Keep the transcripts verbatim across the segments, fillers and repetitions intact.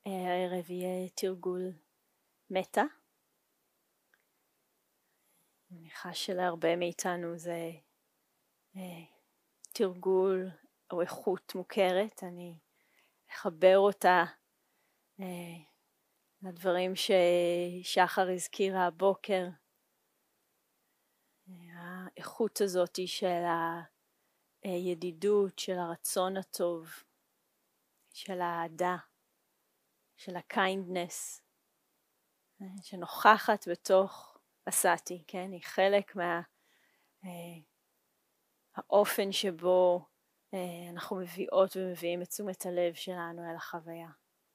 הערב יהיה תרגול מטה. אני מניחה שלהרבה מאיתנו זה אה, תרגול או איכות מוכרת. אני אחבר אותה אה, לדברים ששחר הזכירה הבוקר. האיכות הזאת של הידידות, של הרצון הטוב, של האהדה, של הקיינדנס, שנוכחת בתוך עשיתי, כן? היא חלק מה אה, האופן שבו אה, אנחנו מביאות ומביאים את תשומת הלב שלנו אל החוויה.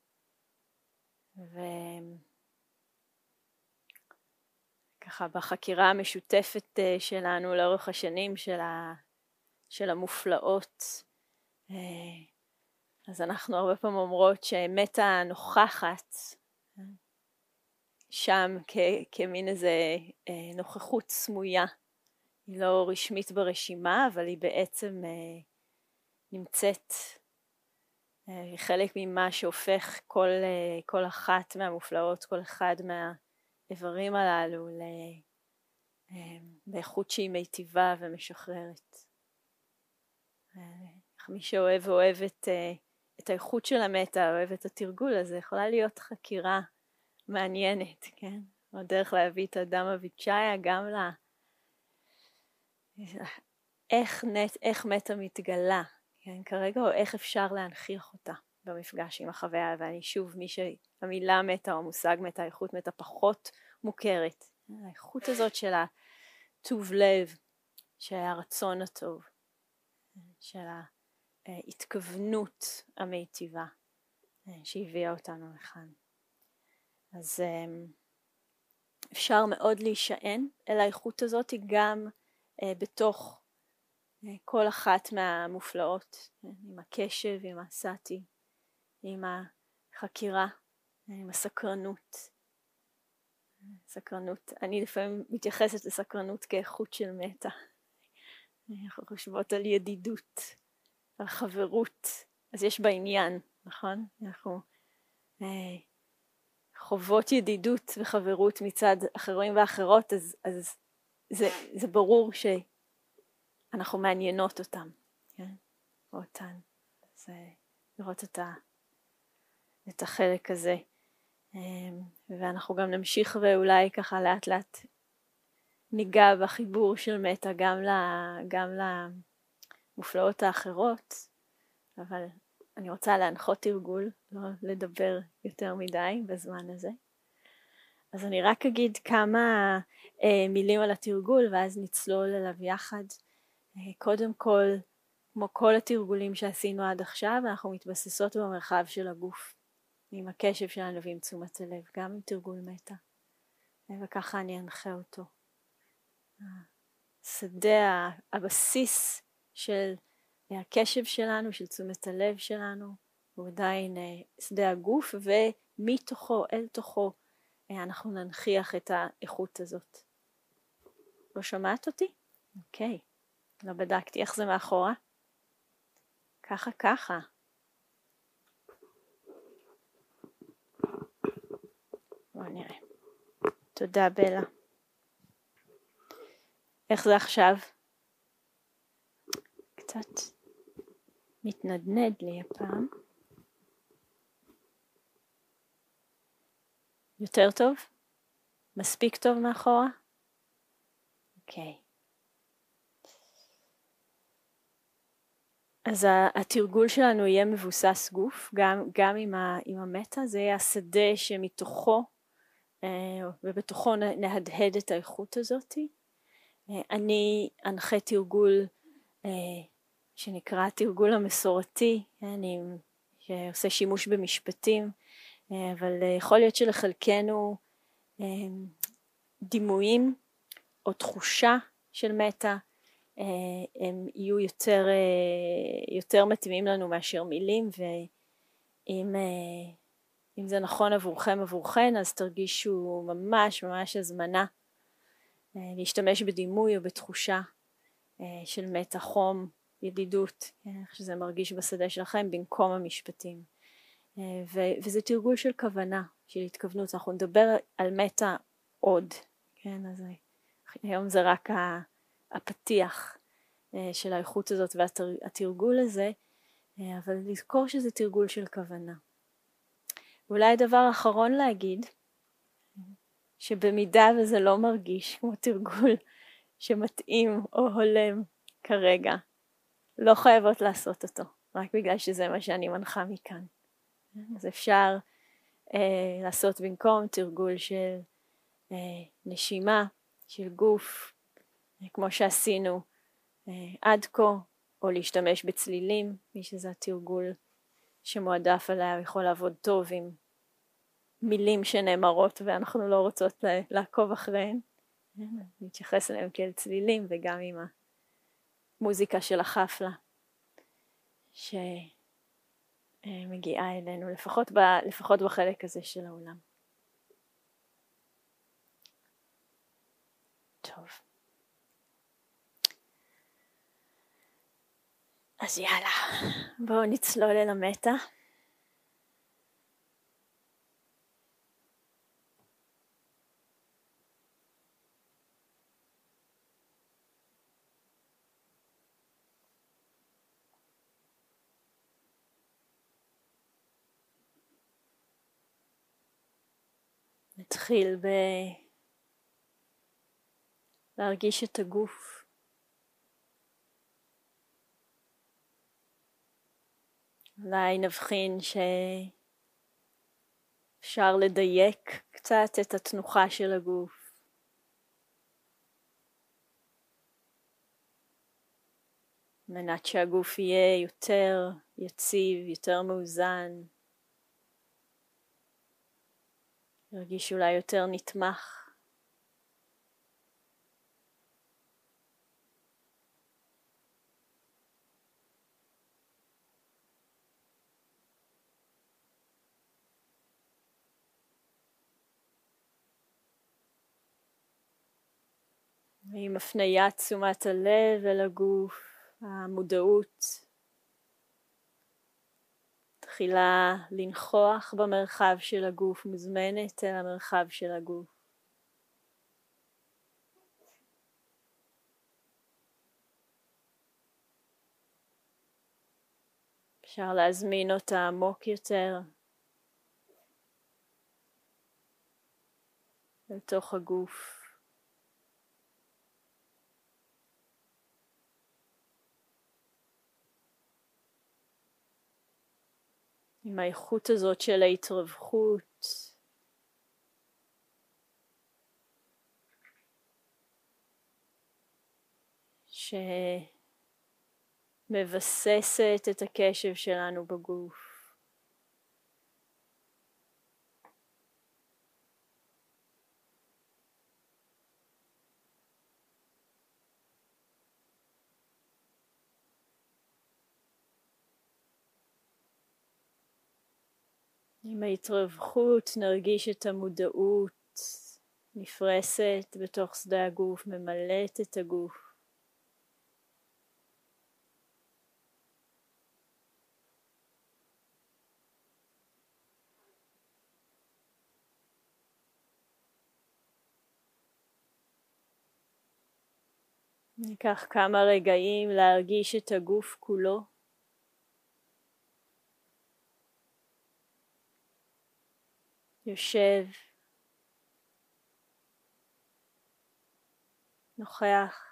וככה בחקירה המשותפת אה, שלנו לאורך השנים של, ה, של המופלאות, אה, אז אנחנו הרבה פעמים אומרות שמטה נוכחת שם כ- כמין איזה אה, נוכחות סמויה. היא לא רשמית ברשימה, אבל היא בעצם אה, נמצאת, אה, היא חלק ממה שהופך כל, אה, כל אחת מהמופלאות, כל אחד מהאיברים הללו ל, אה, לאיכות שהיא מיטיבה ומשחררת. אה, מי שאוהב ואוהב את, אה, את האיכות של המטה, אוהב את התרגול הזה, יכולה להיות חקירה מעניינת, כן? או דרך להביא את אדם אביצ'איה גם לה. איך, נת, איך מטה מתגלה, כן? כרגע, או איך אפשר להנכיח אותה במפגש עם החוויה, ואני שוב, מי שהמילה מטה או המושג מטה, האיכות מטה פחות מוכרת. האיכות הזאת של הטוב לב, של הרצון הטוב, של ההתכוונות המיטיבה שהביאה אותנו לכאן. אז אפשר מאוד להישען אל האיכות הזאת גם בתוך כל אחת מהמופלאות, עם הקשב, עם הסאטי, עם החקירה, עם הסקרנות. סקרנות, אני לפעמים מתייחסת לסקרנות כאיכות של מטה. אנחנו חושבות על ידידות, על חברות, אז יש בה עניין, נכון? אנחנו אה, חוות ידידות וחברות מצד אחרים ואחרות, אז, אז זה, זה ברור ש... אנחנו מעניינות אותם, כן? או אותן. אז לראות את, ה, את החלק הזה. ואנחנו גם נמשיך ואולי ככה לאט לאט ניגע בחיבור של מטה גם, ל, גם למופלאות האחרות, אבל אני רוצה להנחות תרגול, לא לדבר יותר מדי בזמן הזה. אז אני רק אגיד כמה אה, מילים על התרגול ואז נצלול אליו יחד. קודם כל, כמו כל התרגולים שעשינו עד עכשיו, אנחנו מתבססות במרחב של הגוף, עם הקשב שלנו ועם תשומת הלב, גם עם תרגול מטה. וככה אני אנחה אותו. שדה, הבסיס של הקשב שלנו, של תשומת הלב שלנו, הוא עדיין שדה הגוף, ומתוכו, אל תוכו, אנחנו ננכיח את האיכות הזאת. לא שמעת אותי? אוקיי. לא בדקתי איך זה מאחורה. ככה ככה. בואו נראה. תודה בלה. איך זה עכשיו? קצת מתנדנד לי הפעם. יותר טוב? מספיק טוב מאחורה? אוקיי. אז התרגול שלנו יהיה מבוסס גוף, גם, גם עם, ה, עם המטה, זה יהיה השדה שמתוכו, ובתוכו נהדהד את האיכות הזאת. אני אנחה תרגול שנקרא תרגול המסורתי, אני שעושה שימוש במשפטים, אבל יכול להיות שלחלקנו דימויים או תחושה של מטה, הם יהיו יותר, יותר מתאימים לנו מאשר מילים, ואם אם זה נכון עבורכם עבורכן, אז תרגישו ממש ממש הזמנה להשתמש בדימוי או בתחושה של מטה, חום, ידידות, איך שזה מרגיש בשדה שלכם במקום המשפטים. וזה תרגול של כוונה, של התכוונות. אנחנו נדבר על מטה עוד, כן? אז היום זה רק הפתיח של האיכות הזאת והתרגול הזה, אבל לזכור שזה תרגול של כוונה. אולי הדבר האחרון להגיד, שבמידה וזה לא מרגיש כמו תרגול שמתאים או הולם כרגע, לא חייבות לעשות אותו, רק בגלל שזה מה שאני מנחה מכאן. אז אפשר אה, לעשות במקום תרגול של אה, נשימה, של גוף, אה, כמו שעשינו אה, עד כה, או להשתמש בצלילים, מי שזה התרגול שמועדף עליה, יכול לעבוד טוב עם מילים שנאמרות ואנחנו לא רוצות לעקוב אחריהן. נתייחס אליהם כאל צלילים וגם עם המוזיקה של החפלה שמגיעה אלינו, לפחות, ב, לפחות בחלק הזה של העולם. טוב. אז יאללה, בואו נצלול אל המטה. נתחיל ב... להרגיש את הגוף. אולי נבחין שאפשר לדייק קצת את התנוחה של הגוף. מנת שהגוף יהיה יותר יציב, יותר מאוזן. ירגיש אולי יותר נתמך. עם הפניית תשומת הלב אל הגוף, המודעות, תחילה לנחוח במרחב של הגוף, מוזמנת אל המרחב של הגוף. אפשר להזמין אותה עמוק יותר לתוך הגוף. עם האיכות הזאת של ההתרווחות, שמבססת את הקשב שלנו בגוף. עם ההתרווחות נרגיש את המודעות נפרסת בתוך שדה הגוף, ממלאת את הגוף. ניקח כמה רגעים להרגיש את הגוף כולו. יושב, נוכח,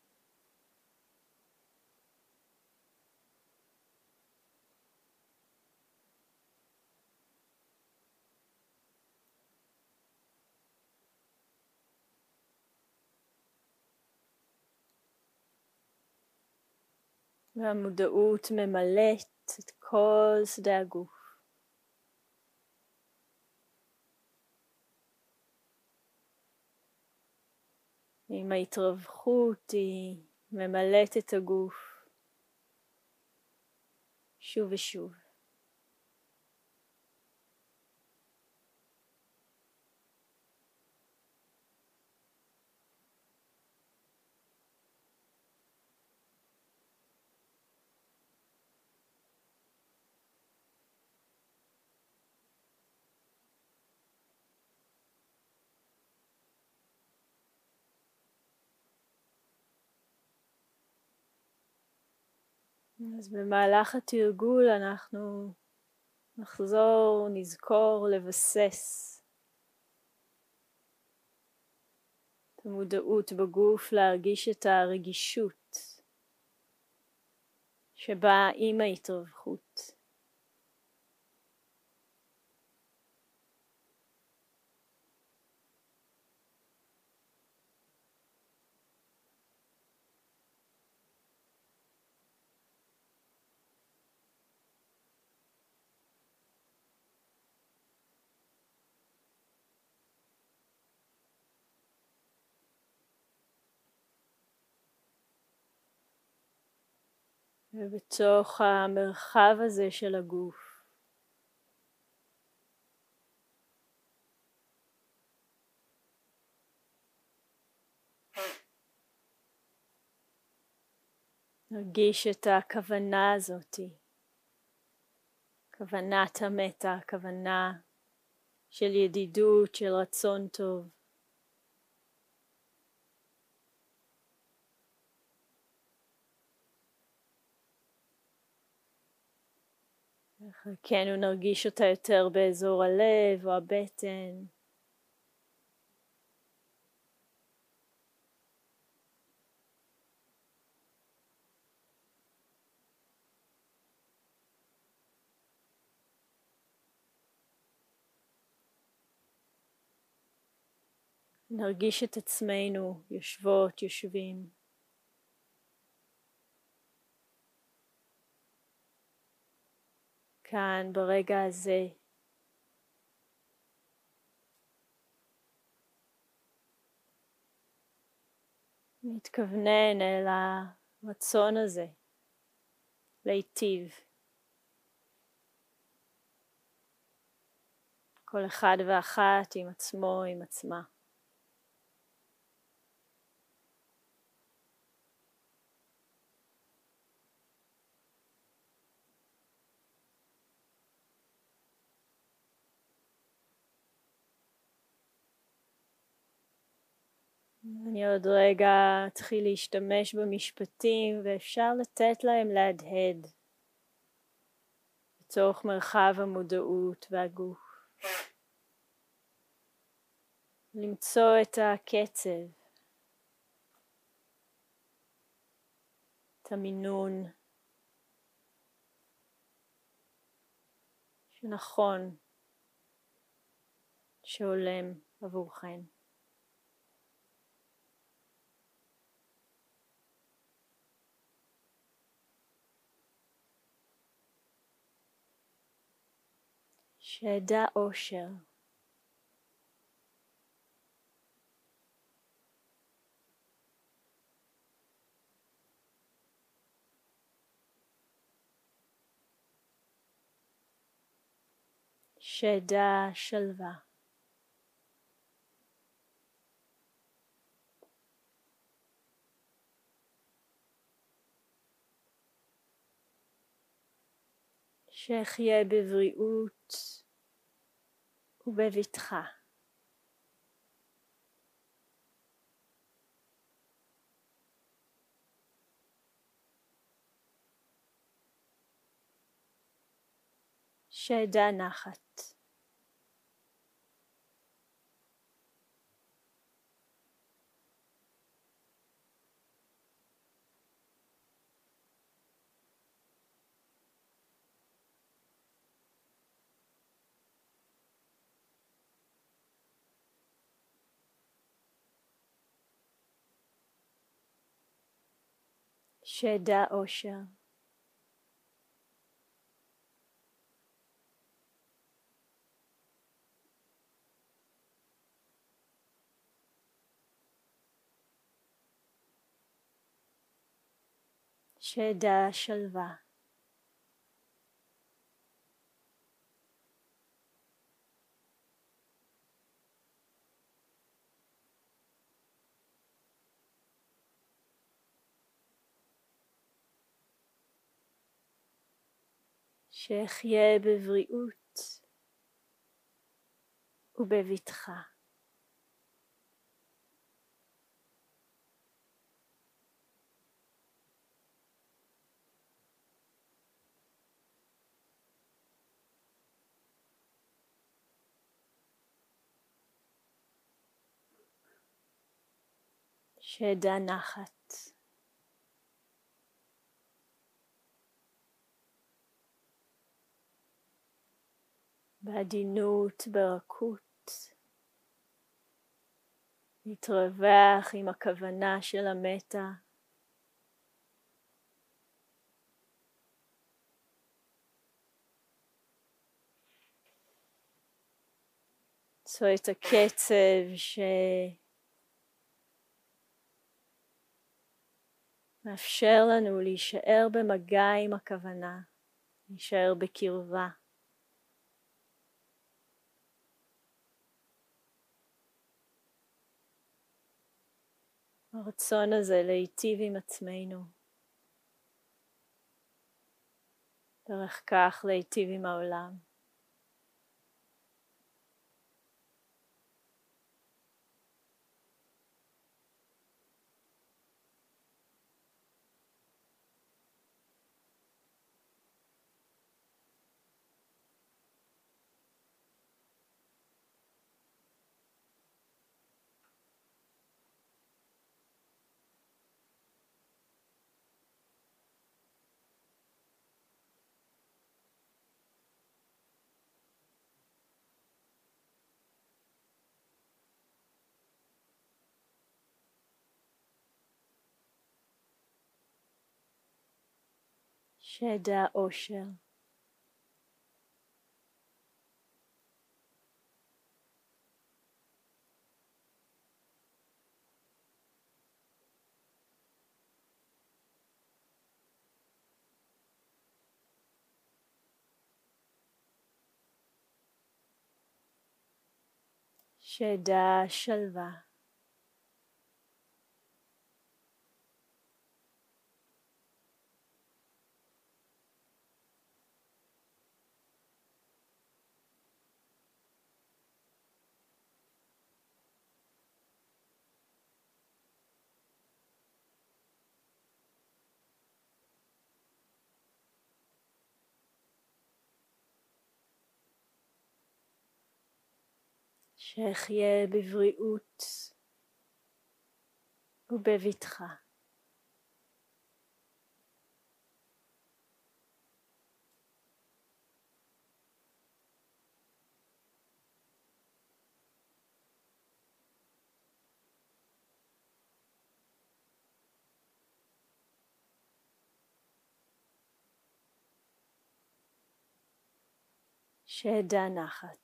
והמודעות ממלאת את כל שדה הגוף. עם ההתרווחות היא ממלאת את הגוף שוב ושוב. אז במהלך התרגול אנחנו נחזור, נזכור לבסס את המודעות בגוף, להרגיש את הרגישות שבאה עם ההתרווחות. ובתוך המרחב הזה של הגוף, נרגיש את הכוונה הזאת, כוונת המטה, כוונה של ידידות, של רצון טוב. כן, נרגיש אותה יותר באזור הלב או הבטן. נרגיש את עצמנו יושבות, יושבים. כאן ברגע הזה. מתכוונן אל הרצון הזה להיטיב. כל אחד ואחת עם עצמו, עם עצמה. אני עוד רגע אתחיל להשתמש במשפטים ואפשר לתת להם להדהד בתוך מרחב המודעות והגוף. למצוא את הקצב, את המינון שנכון, שהולם עבורכן. שאדע אושר. שאדע שלווה. שאחיה בבריאות ובבטחה. שאדע נחת. שאדע אושר. שאדע שלווה. שאחיה בבריאות ובבטחה. שידע נחת. בעדינות, ברכות, להתרווח עם הכוונה של המטה. למצוא את הקצב שמאפשר לנו להישאר במגע עם הכוונה, להישאר בקרבה. הרצון הזה להיטיב עם עצמנו, דרך כך להיטיב עם העולם. שידע אושר. שידע שלווה. שאחיה בבריאות ובבטחה. שידע נחת.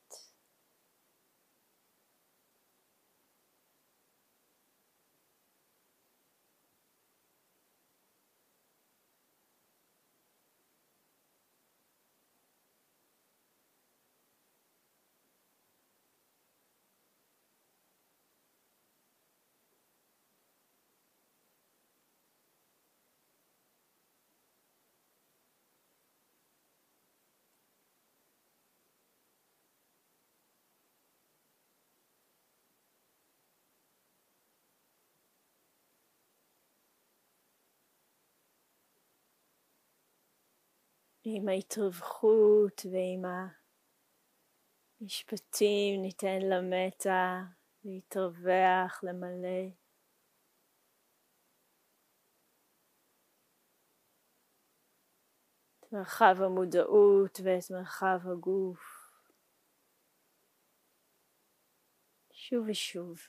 עם ההתרווחות ועם המשפטים ניתן למטה להתרווח, למלא. את מרחב המודעות ואת מרחב הגוף. שוב ושוב.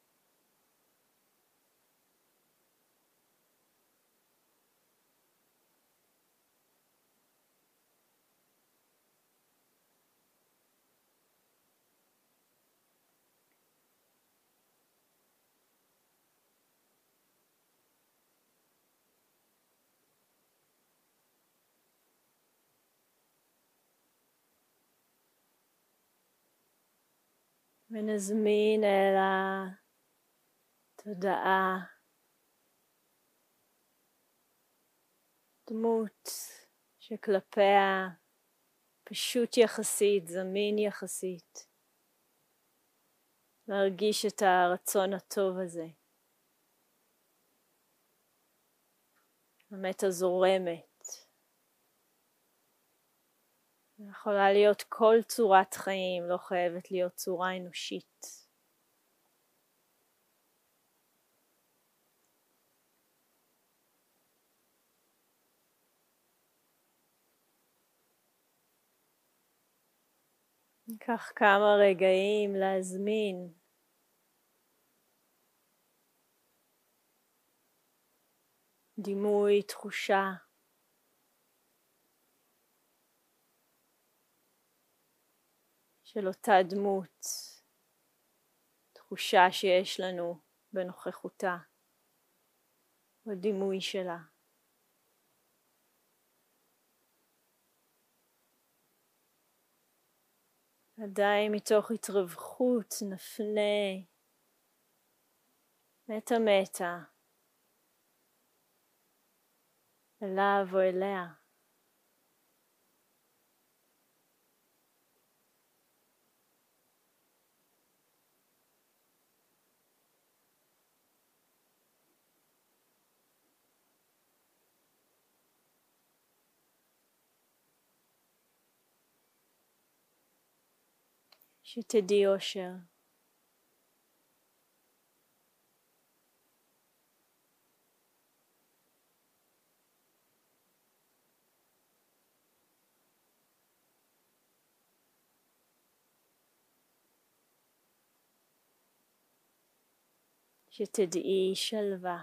ונזמין אל התודעה דמות שכלפיה פשוט יחסית, זמין יחסית, להרגיש את הרצון הטוב הזה. המטה זורמת. יכולה להיות כל צורת חיים, לא חייבת להיות צורה אנושית. ניקח כמה רגעים להזמין דימוי, תחושה של אותה דמות, תחושה שיש לנו בנוכחותה, בדימוי שלה. עדיין מתוך התרווחות נפנה מטה מטה אליו או אליה. שתדעי אושר. שתדעי שלווה.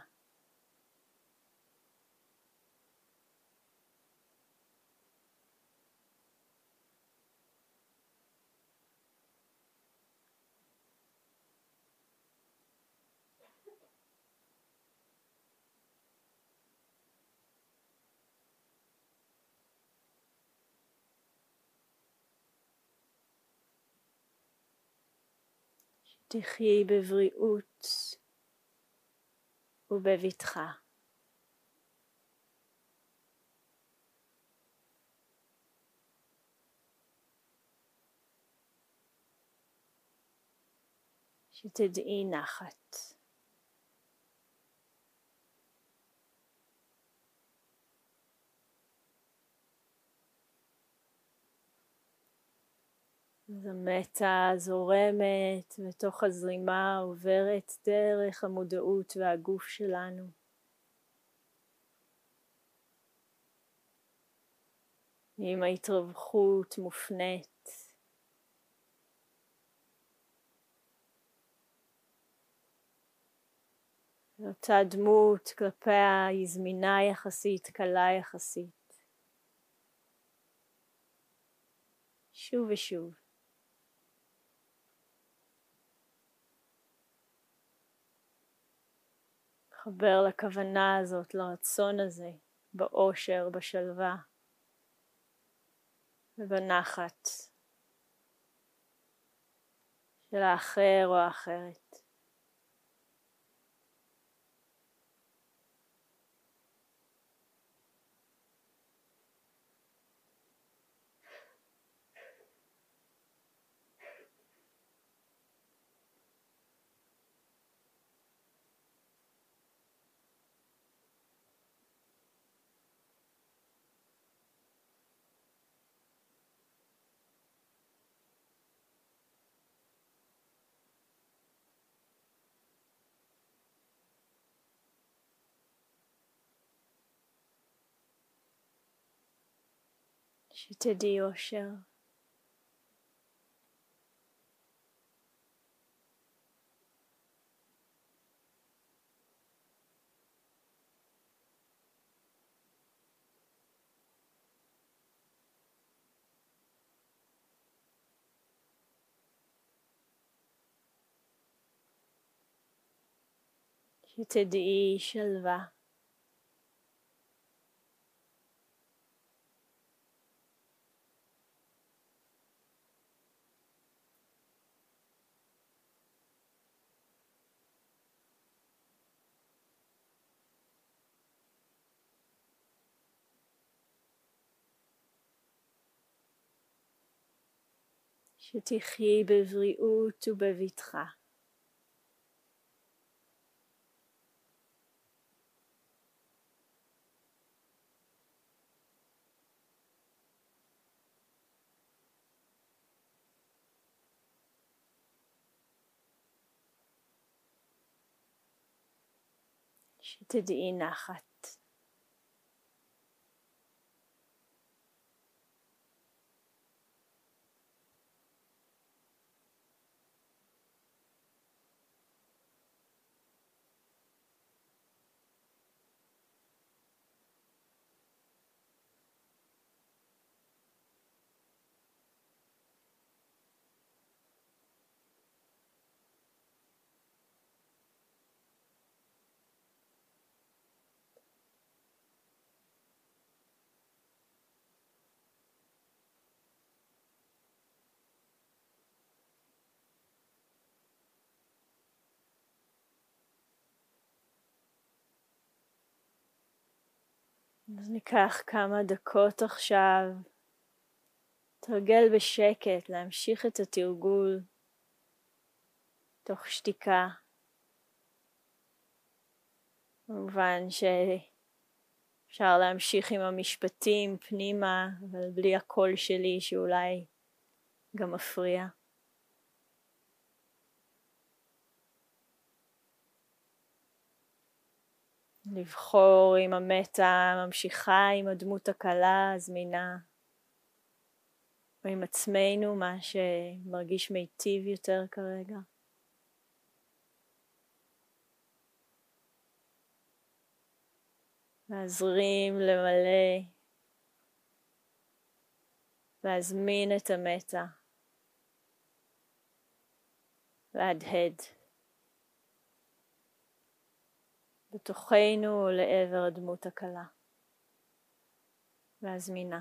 שתחיי בבריאות ובבטחה. שתדעי נחת. אז המטה זורמת ותוך הזרימה עוברת דרך המודעות והגוף שלנו. עם ההתרווחות מופנית. אותה דמות כלפיה היא זמינה יחסית, קלה יחסית. שוב ושוב. חבר לכוונה הזאת, לרצון הזה, באושר, בשלווה ובנחת של האחר או האחרת. שתדעי אושר. שתדעי שלווה. שתחיי בבריאות ובבטחה. שתדעי נחת. אז ניקח כמה דקות עכשיו, תרגל בשקט, להמשיך את התרגול תוך שתיקה. כמובן שאפשר להמשיך עם המשפטים פנימה, אבל בלי הקול שלי שאולי גם מפריע. לבחור אם המטה ממשיכה עם הדמות הקלה, הזמינה, או עם עצמנו, מה שמרגיש מיטיב יותר כרגע. להזרים, למלא, להזמין את המטה, להדהד בתוכנו לעבר הדמות הקלה והזמינה.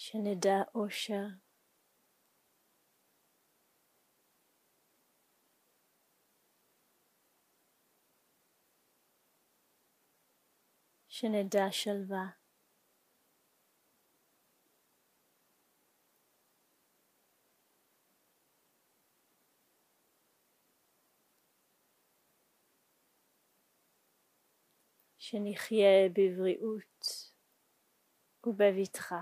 שנדע אושר, שנדע שלווה, שנחיה בבריאות ובבטחה.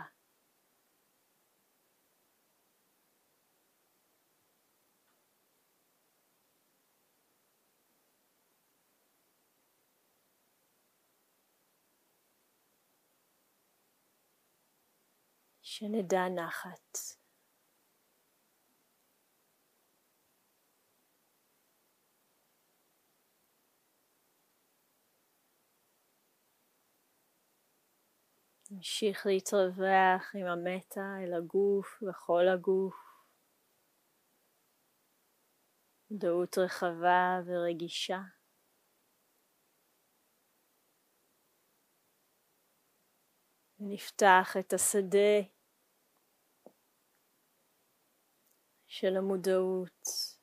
שנדע נחת. נמשיך להתרווח עם המטה אל הגוף וכל הגוף. מודעות רחבה ורגישה. ונפתח את השדה של המודעות.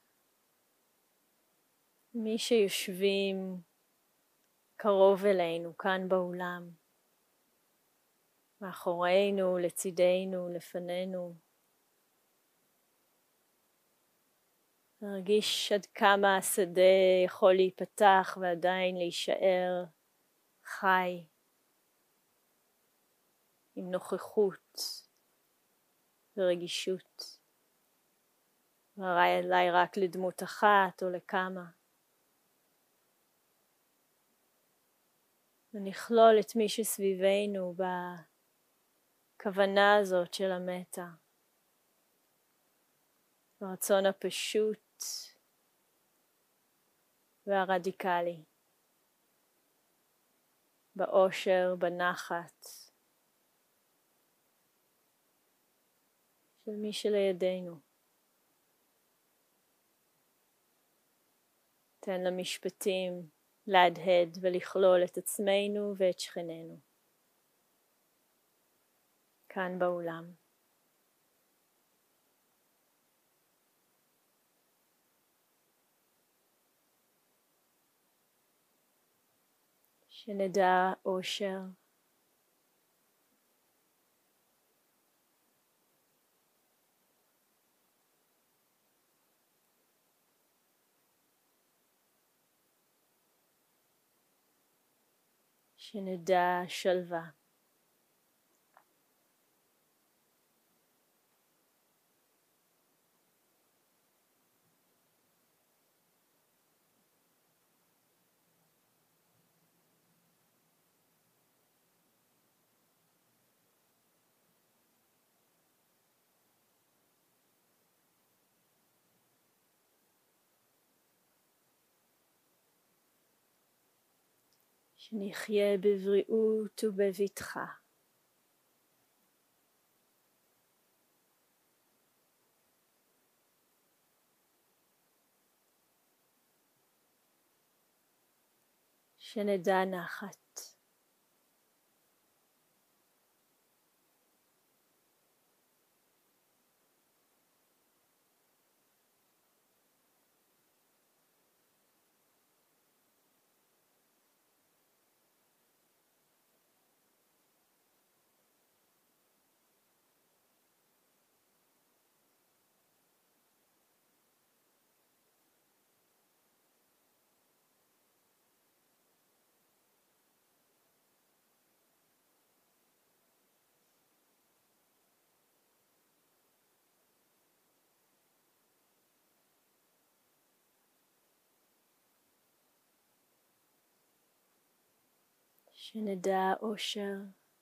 מי שיושבים קרוב אלינו כאן באולם, מאחורינו, לצידנו, לפנינו. נרגיש עד כמה השדה יכול להיפתח ועדיין להישאר חי, עם נוכחות ורגישות. אולי רק לדמות אחת או לכמה. ונכלול את מי שסביבנו בכוונה הזאת של המטה. הרצון הפשוט והרדיקלי. באושר, בנחת. של מי שלידינו. תן למשפטים להדהד ולכלול את עצמנו ואת שכננו. כאן באולם. שנדע אושר. שנדע שלווה. שנחיה בבריאות ובבטחה. שנדע נחת. שנדע אושר.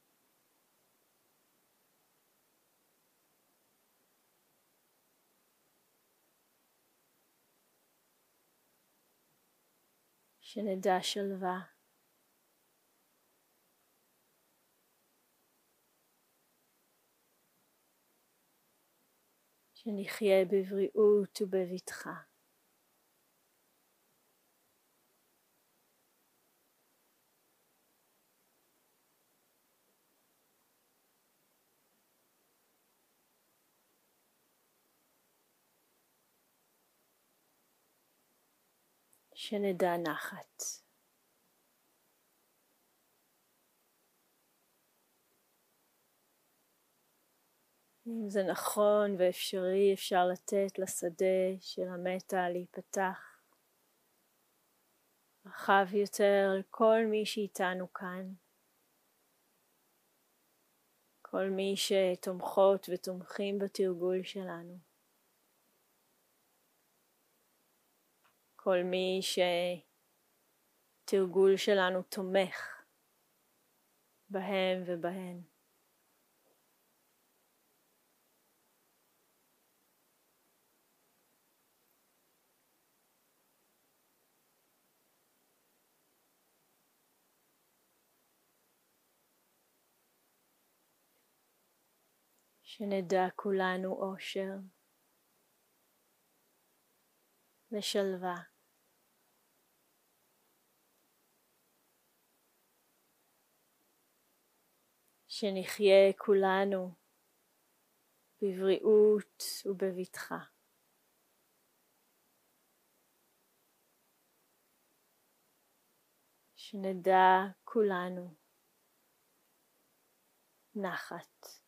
שנדע שלווה. שנחיה בבריאות ובבטחה. שנדע נחת. אם זה נכון ואפשרי, אפשר לתת לשדה של המטה להיפתח רחב יותר לכל מי שאיתנו כאן. כל מי שתומכות ותומכים בתרגול שלנו. כל מי שתרגול שלנו תומך בהם ובהן. שנדע כולנו אושר ושלווה. שנחיה כולנו בבריאות ובבטחה. שנדע כולנו נחת.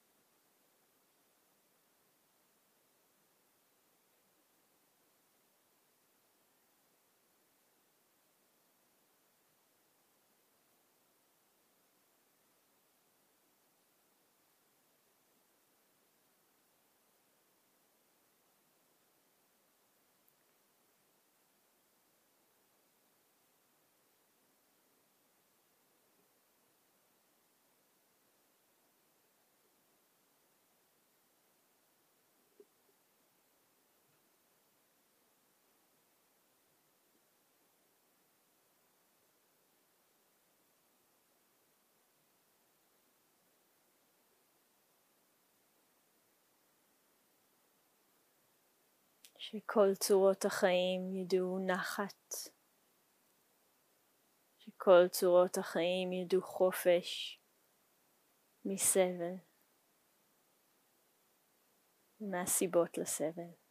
שכל צורות החיים ידעו נחת. שכל צורות החיים ידעו חופש מסבל ומהסיבות לסבל.